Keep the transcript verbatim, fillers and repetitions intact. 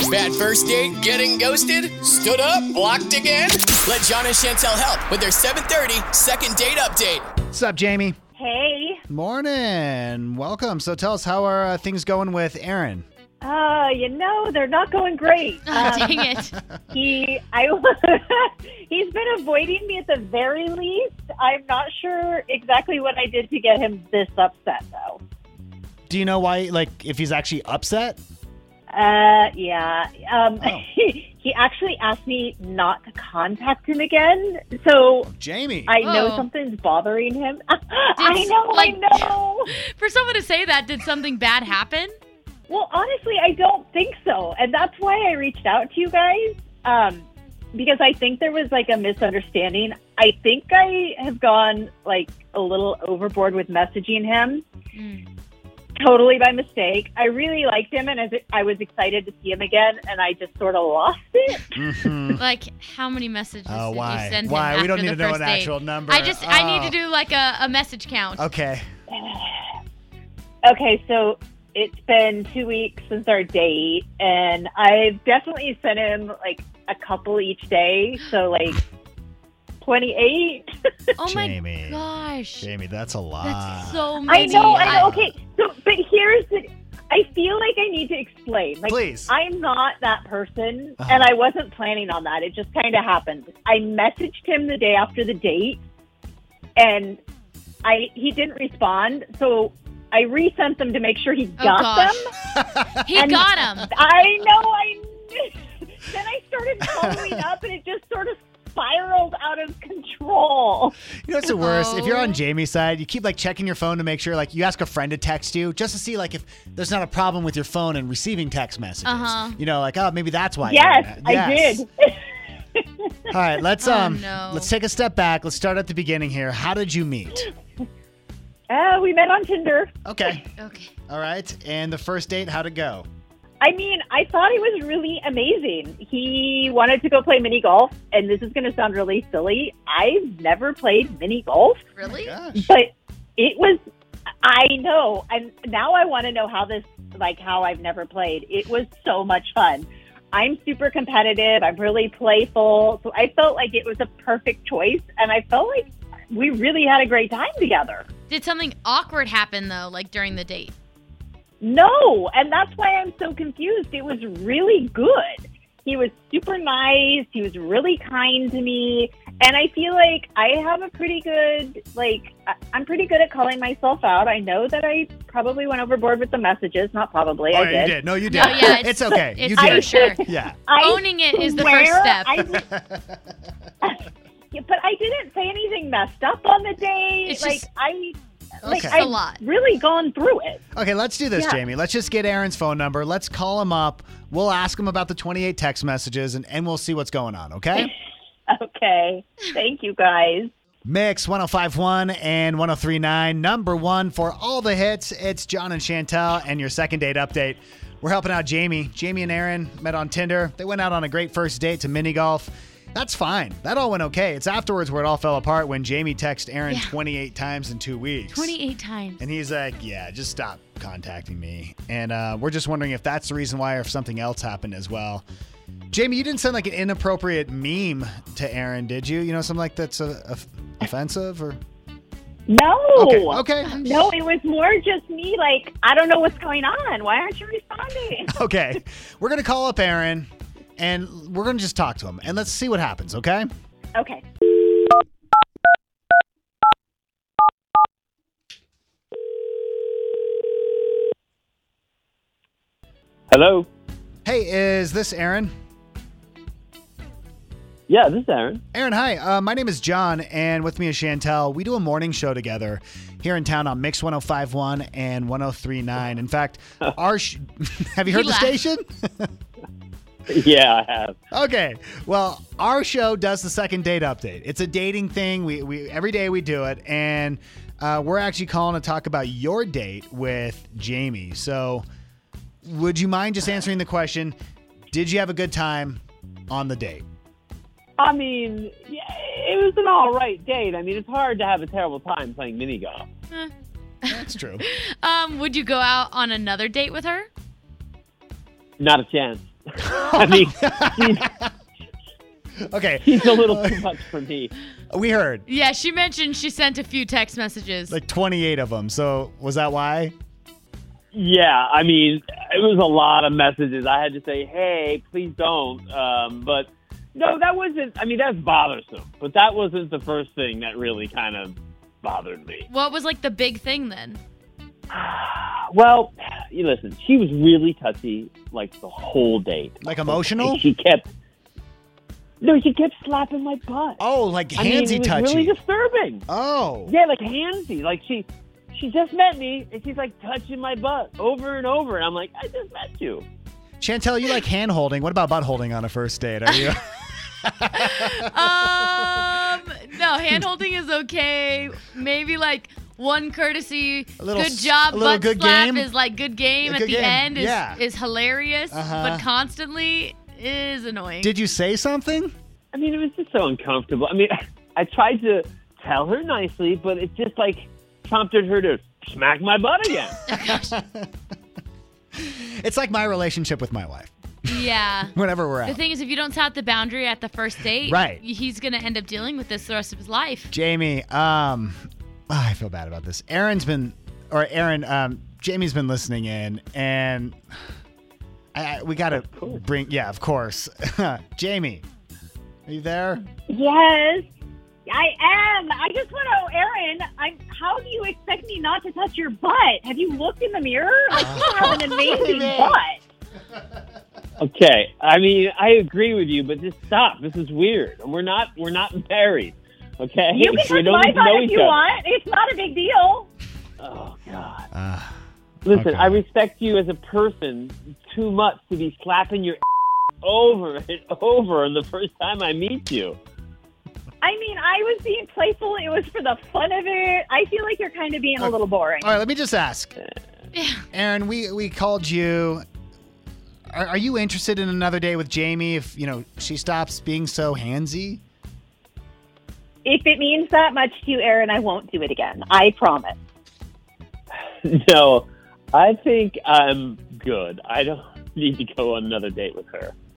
Bad first date? Getting ghosted? Stood up? Blocked again? Let John and Chantel help with their seven thirty second date update. What's up, Jamie? Hey. Morning. Welcome. So tell us, how are uh, things going with Aaron? Uh, you know, they're not going great. Oh, Um, dang it. he, I, he's been avoiding me at the very least. I'm not sure exactly what I did to get him this upset, though. Do you know why, like, if he's actually upset? Uh, yeah. Um, Oh. he, he actually asked me not to contact him again. So Jamie. I know Oh. something's bothering him. I know, like- I know. For someone to say that, did something bad happen? Well, honestly, I don't think so. And that's why I reached out to you guys. Um, because I think there was like a misunderstanding. I think I have gone like a little overboard with messaging him. Mm. Totally by mistake. I really liked him and as I was excited to see him again, and I just sort of lost it. Mhm. Like, how many messages Oh, did why? you send Why? him We don't after need the to know first an date? actual number. I just, I need Oh. to do like a, a message count. Okay. Okay, so it's been two weeks since our date, and I've definitely sent him like a couple each day. So like twenty-eight. Oh Jamie. my gosh. Jamie, that's a lot. That's so I many. know, I know. Okay, so but here's the. I feel like I need to explain. Like, Please. I'm not that person, Uh-huh. and I wasn't planning on that. It just kind of happened. I messaged him the day after the date, and I he didn't respond. So I resent them to make sure he Oh, got gosh. them. He And got him. I know. I then I started following up, and it just sort of spiraled out of control. You know what's the worst? If you're on Oh. Jamie's side, you keep like checking your phone to make sure, like you ask a friend to text you just to see like if there's not a problem with your phone and receiving text messages. Uh-huh. You know, like, oh, maybe that's why. Yes, you're I mad. Yes. did. All right, let's Oh, um no. let's take a step back. Let's start at the beginning here. How did you meet? Uh, we met on Tinder. Okay. Okay. All right. And the first date, how'd it go? I mean, I thought it was really amazing. He wanted to go play mini golf, and this is going to sound really silly. I've never played mini golf, Really? Gosh. but it was, I know. And now I want to know how this, like how I've never played. It was so much fun. I'm super competitive. I'm really playful. So I felt like it was a perfect choice, and I felt like we really had a great time together. Did something awkward happen, though, like during the date? No, and that's why I'm so confused. It was really good. He was super nice. He was really kind to me. And I feel like I have a pretty good, like, I- I'm pretty good at calling myself out. I know that I probably went overboard with the messages. Not probably, Oh, I you did. did. No, you did. No, yeah, it's, it's- okay. it's you for did. sure. Yeah. I Owning it is the swear first step. I- Yeah, but I didn't say anything messed up on the date. It's like, just- I... Like, Okay. a I've lot. really gone through it. Okay, let's do this, Yeah. Jamie. Let's just get Aaron's phone number. Let's call him up. We'll ask him about the twenty-eight text messages, and, and we'll see what's going on, okay? Okay. Thank you, guys. Mix one oh five one and one oh three nine. Number one for all the hits. It's John and Chantel and your second date update. We're helping out Jamie. Jamie and Aaron met on Tinder. They went out on a great first date to mini golf. That's fine. That all went okay. It's afterwards where it all fell apart when Jamie texted Aaron Yeah. twenty-eight times in two weeks. twenty-eight times. And he's like, yeah, just stop contacting me. And uh, we're just wondering if that's the reason why or if something else happened as well. Jamie, you didn't send like an inappropriate meme to Aaron, did you? You know, something like that's uh, off- offensive or? No. Okay, okay, No, it was more just me, like, I don't know what's going on. Why aren't you responding? okay. We're going to call up Aaron and we're going to just talk to him and let's see what happens, okay? Okay. Hello. Hey, is this Aaron? Yeah, this is Aaron. Aaron, hi. Uh, my name is John, and with me is Chantel. We do a morning show together here in town on Mix one oh five one and one oh three nine. In fact, our sh- have you heard He the laughed. station? Yeah, I have. Okay. Well, our show does the second date update. It's a dating thing. We we every day we do it, and uh, we're actually calling to talk about your date with Jamie. So, would you mind just answering the question? Did you have a good time on the date? I mean, yeah, it was an all right date. I mean, it's hard to have a terrible time playing mini golf. Eh. That's true. Um, would you go out on another date with her? Not a chance. I mean, she's, Okay. she's a little too much for me. We heard Yeah, she mentioned she sent a few text messages. like twenty-eight of them. So was that why? Yeah, I mean, it was a lot of messages. I had to say, hey, please don't. Um, but no, that wasn't, I mean, that's bothersome. But that wasn't the first thing that really kind of bothered me. What was like the big thing then? Well, you listen, she was really touchy like the whole date. Like emotional? And she kept, no, she kept slapping my butt. Oh, like I mean, handsy it was touchy. really disturbing. Oh. Yeah, like handsy. Like she, she just met me and she's like touching my butt over and over. And I'm like, I just met you. Chantel, you like hand holding. What about butt holding on a first date? Are you? um, no, hand holding is okay. Maybe like one courtesy, A little good s- job, a little butt good slap game? is like good game A at good the game, end is, yeah. is hilarious, Uh-huh. but constantly is annoying. Did you say something? I mean, it was just so uncomfortable. I mean, I tried to tell her nicely, but it just like prompted her to smack my butt again. It's like my relationship with my wife. Yeah. Whenever we're The out. thing is, if you don't set the boundary at the first date, Right. he's going to end up dealing with this the rest of his life. Jamie, um, oh, I feel bad about this. Aaron's been, or Aaron, um, Jamie's been listening in, and I, I, we got to bring, yeah, of course. Jamie, are you there? Yes, I am. I just want to know, Aaron, I'm, how do you expect me not to touch your butt? Have you looked in the mirror? Like, you have an amazing butt. Okay, I mean, I agree with you, but just stop. This is weird. We're not, we're not married. Okay, You can we touch don't my even know butt if each you other. want. It's not a big deal. Oh God. Uh, Listen, okay. I respect you as a person too much to be slapping your over and over on the first time I meet you. I mean, I was being playful. It was for the fun of it. I feel like you're kind of being a little boring. all right, let me just ask. Yeah. Aaron, we, we called you. Are, are you interested in another day with Jamie if, you know, she stops being so handsy? If it means that much to you, Aaron, I won't do it again. I promise. No, I think I'm good. I don't need to go on another date with her.